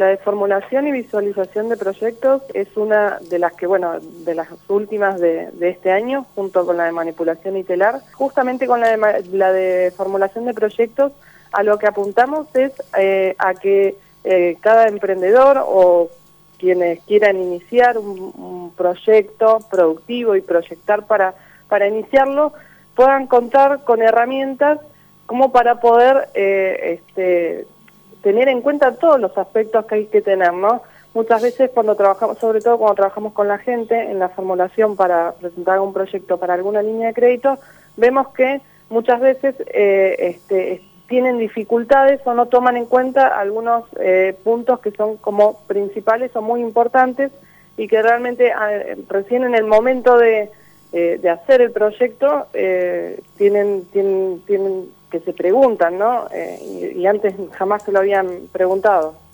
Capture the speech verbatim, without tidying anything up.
la de formulación y visualización de proyectos es una de las que, bueno, de las últimas de, de este año, junto con la de manipulación y telar. Justamente con la de, la de formulación de proyectos, a lo que apuntamos es eh, a que eh, cada emprendedor o quienes quieran iniciar un, un proyecto productivo y proyectar para, para iniciarlo, puedan contar con herramientas como para poder eh, este, tener en cuenta todos los aspectos que hay que tener, ¿no? Muchas veces cuando trabajamos, sobre todo cuando trabajamos con la gente en la formulación para presentar un proyecto para alguna línea de crédito, vemos que muchas veces eh, este, tienen dificultades o no toman en cuenta algunos eh, puntos que son como principales o muy importantes y que realmente eh, recién en el momento de, eh, de hacer el proyecto eh, tienen, tienen, tienen que se preguntan, ¿no? Eh, y, y antes jamás se lo habían preguntado.